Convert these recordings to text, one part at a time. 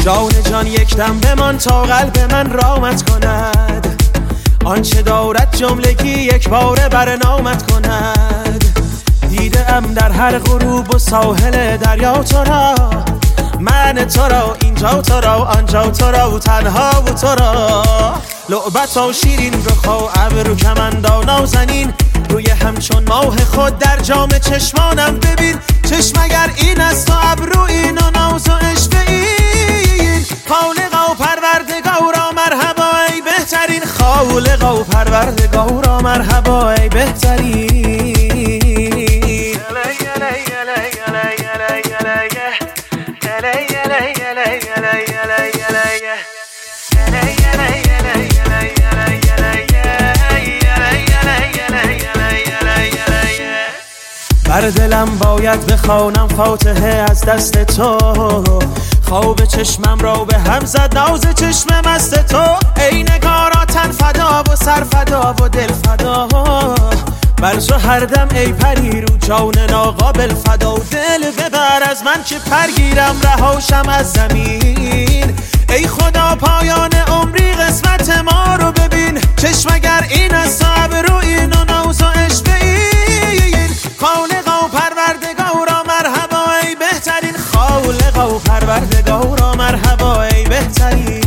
جان جان یک دم بمان تا قلب من رامت کند، آنچه دارد جملگی یک باره برنامت کند. دیده ام در هر غروب و ساحل دریا تو را، من تو را اینجا تو را آنجا تو را و تنها و تو را. لعبت و شیرین رخ و ابرو کمندا نازنین، روی همچون ماه خود در جام چشمانم ببین. چشم اگر این است و ابرو این و ناز و عشق این، خالقا و پروردگارا مرحبا ای بهترین، خالقا و پروردگارا مرحبا ای بهترین. بر دلم باید بخوانم فاتحه از دست تو، خواب چشمم را به هم زد ناز چشم مست تو. ای نگارا تن فدا و سر فدا و دل فدا، بر تو هر دم ای پری رو جان ناقابل فدا. دل ببر از من که پرگیرم رهاشم از زمین، ای خدا پایان عمری قسمت ما رو ببین. چشم اگر این است و ابرو این و ناز و عشق این، خالقا و پروردگارا مرحبا ای بهترین، خالقا و پروردگارا مرحبا ای بهترین.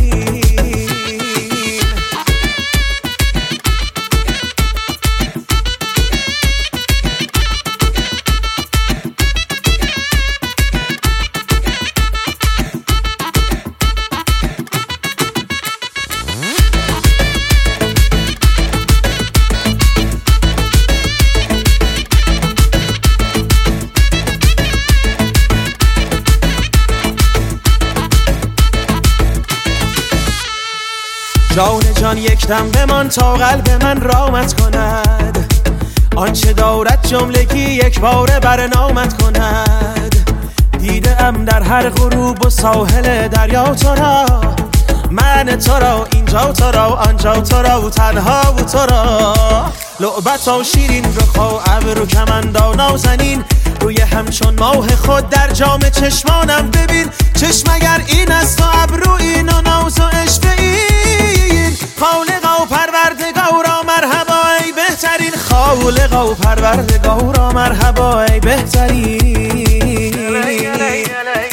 جان جان یک دم بمان تا قلب من رامت کند، آنچه دارد جملگی یک باره برنامت کند. دیده ام در هر غروب و ساحل دریا تو را، من تو را اینجا تو را آنجا تو را و تنها و تو را. لعبت و شیرین رخ و ابرو کمندا نازنین، روی همچون ماه خود در جام چشمانم ببین. چشم اگر این است و ابرو این و ناز و عشق این، خالقا و پروردگارا مرحبا ای بهترین، خالقا و پروردگارا مرحبا ای بهترین.